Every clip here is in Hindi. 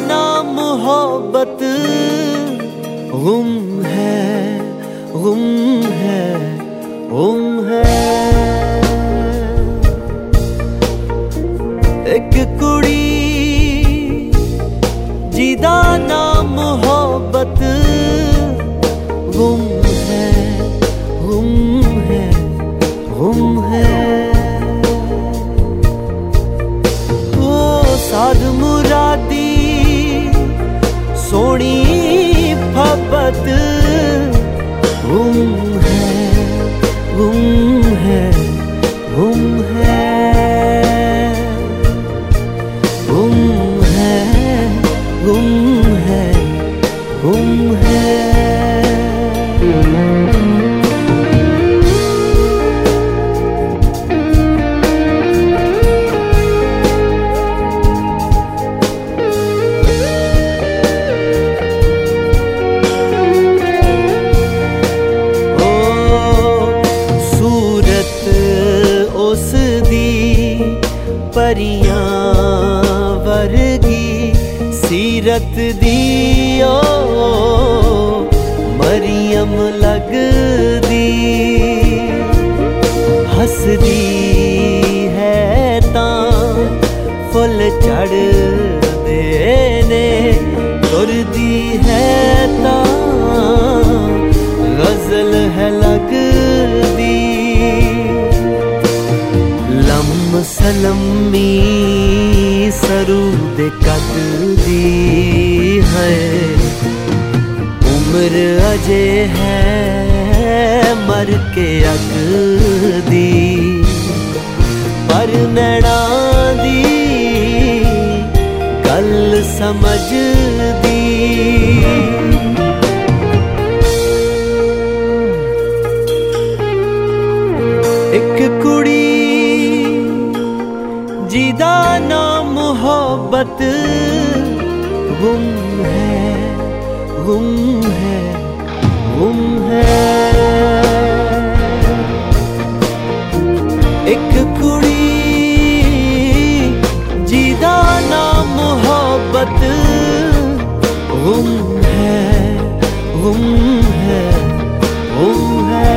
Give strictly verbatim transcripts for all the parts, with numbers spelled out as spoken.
नाम मोहब्बत गुम है, गुम है, गुम है। एक कुड़ी जिदा नाम मोहब्बत गुम है, गुम है, गुम है। ओ साध मुरादी सोनी फबत गुम है, गुम है, गुम है, गुम है, गुम है, गुम है। परियां वर्गी सीरत दी ओ मरियम लगदी, हसदी है तां फुल चढ़दे ने, तुरदी है तां गजल है लगदी। लम सलमी सरूद कद दी है, उम्र अजे है मर के अगदी, पर नैना दी गल समझदी। एक कुड़ी जिदा नाम मोहब्बत गुम है, गुम है, गुम है। एक कुड़ी जिदा नाम मोहब्बत गुम है, गुम है, गुम है।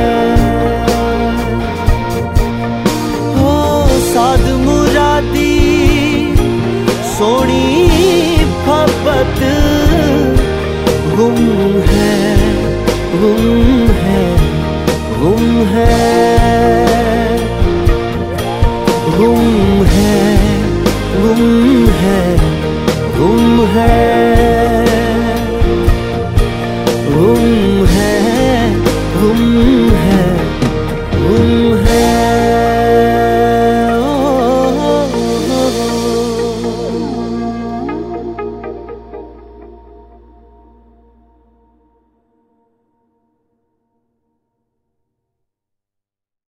साध मुरादी सोनी फबत गुम है, गुम है, गुम है, गुम है, गुम है, गुम है।